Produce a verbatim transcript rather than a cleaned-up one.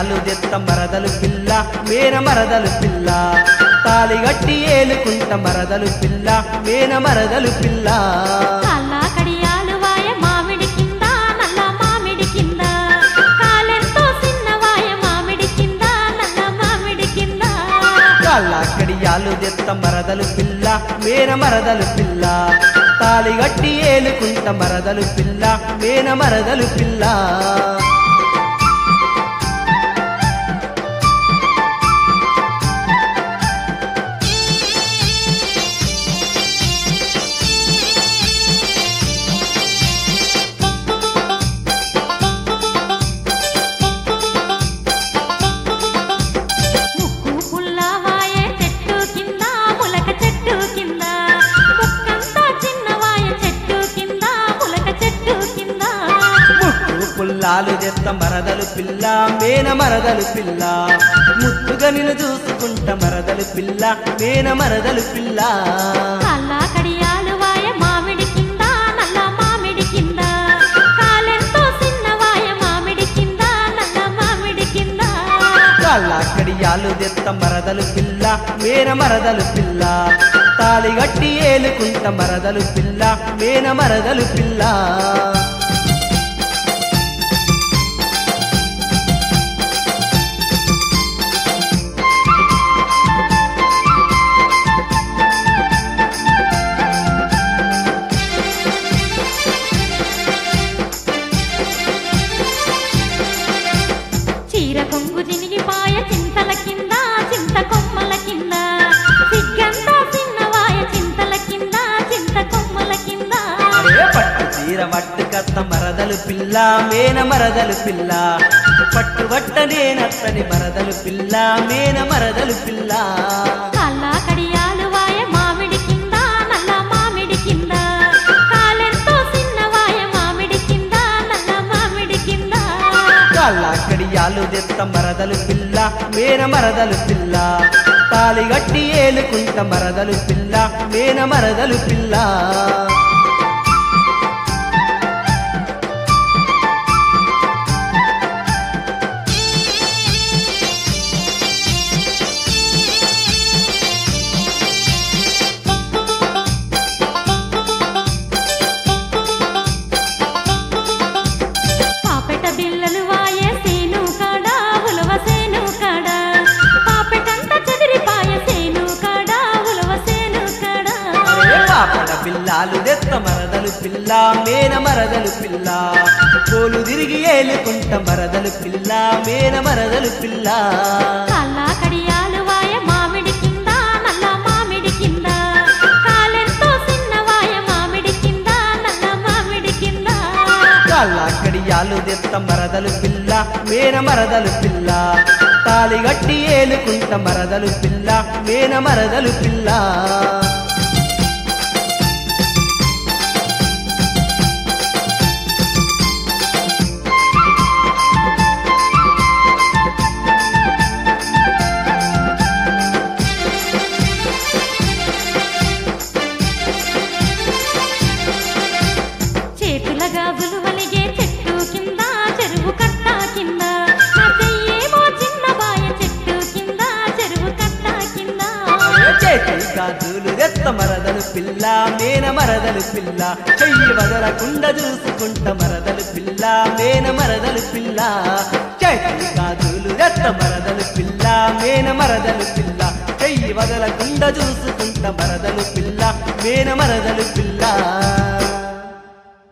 కడియాలు దెత్త మరదలు పిల్ల మేన మరదలు పిల్ల తాలిగట్టి ఏలుకుంట మరదలు పిల్ల మేన మరదలు పిల్ల కాళ్ళ కడియాలు వాయ మామిడి కింద నల్ల మామిడి కింద కాలెంతో చిన్నవాయ మామిడి కింద నల్ల మామిడి కింద కాళ్ళ కడియాలు దెత్త మరదలు పిల్ల మేన మరదలు పిల్ల తాలిగట్టి ఏలుకుంట మరదలు పిల్ల మేన మరదలు పిల్ల పుల్లాలు దెత్త మరదలు పిల్ల మేన మరదలు పిల్ల ముద్దుగా నిన్ను చూసుకుంట మరదలు పిల్ల మేన మరదలు పిల్ల కాళ్ళ కడియాలు వాయ మామిడి కింద నల్ల మామిడి కింద కాలెంతో చిన్నవాయ మామిడి కింద నల్ల మామిడి కింద కాళ్ళ కడియాలు దెత్త మరదలు పిల్ల మేన మరదలు పిల్ల తాలిగట్టి ఏలుకుంట మరదలు పిల్ల మేన మరదలు పిల్ల చీర కొంగు జినిగిపాయ చింతల కింద చింత కొమ్మల కింద సిగ్గంతా చిన్నవాయ చింతల కింద చింత కొమ్మల కింద పట్టు చీర వట్టు కత్త మరదలు పిల్ల మేన మరదలు పిల్ల పట్టు వట్ట నేనత్తని మరదలు పిల్ల మేన మరదలు పిల్ల కాళ్ళ కడియాలు వాయ మామిడి కింద నల్ల మామిడి కింద కాలెంతో చిన్నవాయ మామిడి కింద నల్ల మామిడి కింద కాళ్ళ కడియాలు దెత్త మరదలు పిల్ల మేన మరదలు పిల్ల తాలిగట్టి ఏలుకుంట మరదలు పిల్ల మేన మరదలు పిల్ల పాపెట బిల్లలు వాయే సేను కాడ ఉలవ సేను కాడ పాపెటంత చెదిరిపాయ సేను కాడ ఉలవ సేను కాడ పాపడ పిల్లాలు దెత్త మరదలు పిల్ల మేన మరదలు పిల్ల కోలు తిరిగి ఏలుకుంట మరదలు పిల్ల మేన మరదలు పిల్ల కాళ్ళ కడియాలు వాయ మామిడి కింద నల్ల మామిడి కింద కాలెంతో చిన్నవాయ మామిడి కింద నల్ల మామిడి కింద కాళ్ళ కడియాలు దెత్త మరదలు పిల్ల మేన మరదలు పిల్ల తాలిగట్టి ఏలుకుంట మరదలు పిల్ల మేన మరదలు పిల్ల చేతుల గాజులు వలిగే చెట్టు కింద చెరువు కట్ట కింద నా చెయ్యేమో చిన్న బాయ చెట్టు కింద చెరువు కట్ట కింద చేతి గాజులు దెత్త మరదలు పిల్ల మేన మరదలు పిల్ల చెయ్యి వదలకుండా చూసుకుంట మరదలు పిల్ల మేన మరదలు పిల్ల చేతి గాజులు దెత్త మరదలు పిల్ల మేన మరదలు పిల్ల చెయ్యి వదలకుండా చూసుకుంట మరదలు పిల్ల మేన మరదలు పిల్ల